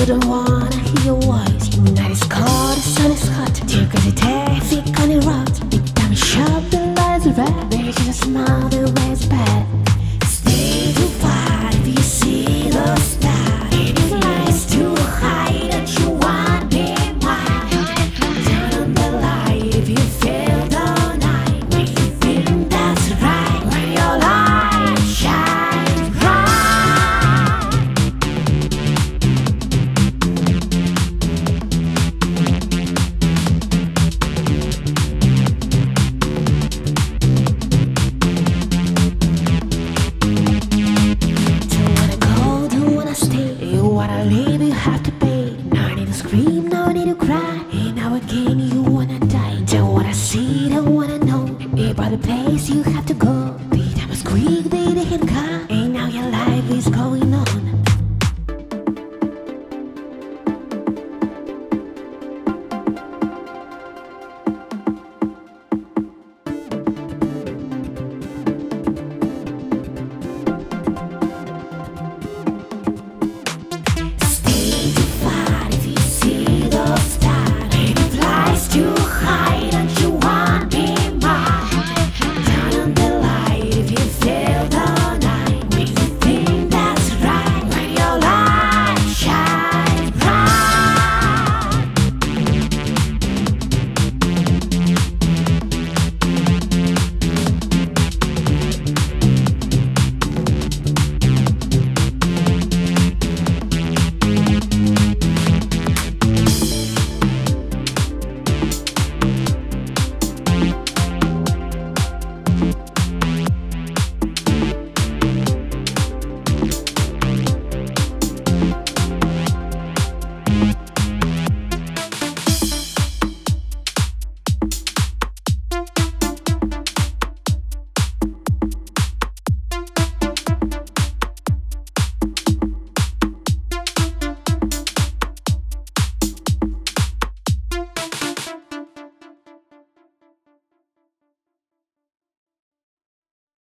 don't wanna hear your voice. Night is cold, the sun is hot. Take the traffic on the road. Big time shop, the lights are red. They just smile, the way it's bad. Stay too far if you see the star. It flies too high that you want be mine. Turn on the light if you feel the night. When you think that's right. When your light shines bright. You wanna leave, you have to pay. No need to scream, no need to cry. In our game, you wanna die. Don't wanna see, don't wanna know about the place you have to go.